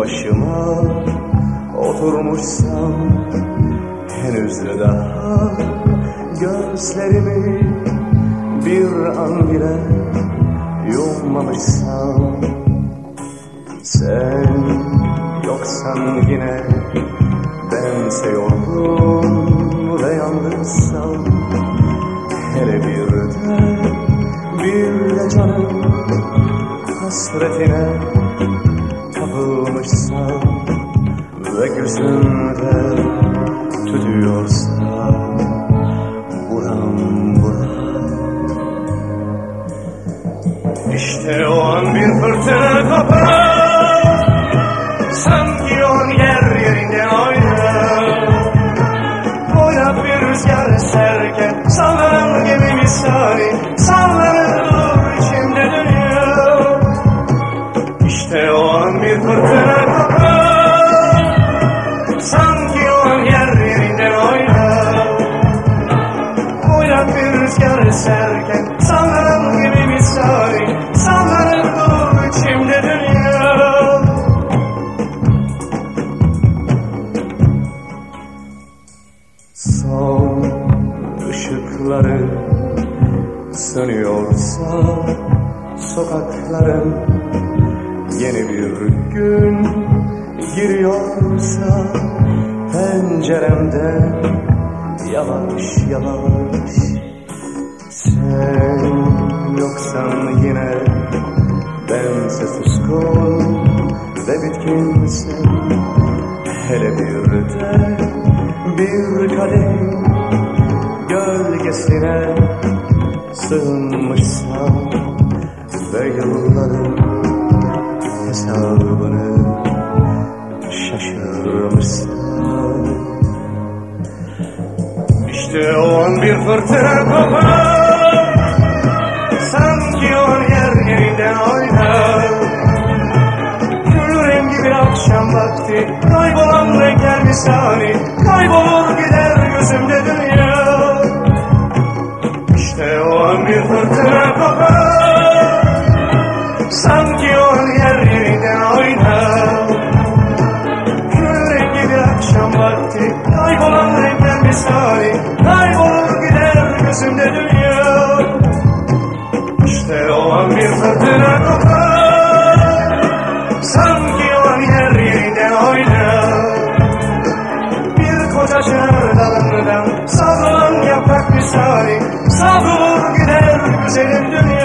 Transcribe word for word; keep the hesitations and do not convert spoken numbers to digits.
başıma oturmuşsam, henüz de daha gözlerimi bir an bile yummamışsam, sen yoksan yine bense yorgun ve yalnızsam, hele bir de bir de canım hasretine kapılmışsam ve gözümde tütüyorsa buram buram. İşte o an bir fırtına kopar, sanki on yer yerinden oynar, boyat bir rüzgar eserken sallanan gemi misali sallanır içimde dönüyor. İşte o an bir fırtına kopar, sanki on yer yerinden oynar, boyat bir rüzgar eserken sallanan gemi misali sallanır içimde dönüyor. Son ışıkları sönüyorsa sokakların, yeni bir gün giriyorsa penceremden yavaş yavaş, sen yoksan yine bense suskun ve bitkinsin, hele bir de bir kadeh gölgesine sığınmışsam ve yılların hesabını şaşırmışsam, İşte o an bir fırtına kopar, sanki on yer yerinden oynar, gül rengi bir akşam vakti kaybolan renkler misali kaybolur gider gözümde dünya. İşte o an bir fırtına kopar, sanki on yer yerinden oynar, gül rengi bir akşam vakti kaybolan renkler misali kaybolur gider gözümde dünya. İşte o an bir fırtına kopar, sanki on yer yerinden oynar, bir koca çınar dalından savrulan yaprak misali savrulur gider güzelim dünya.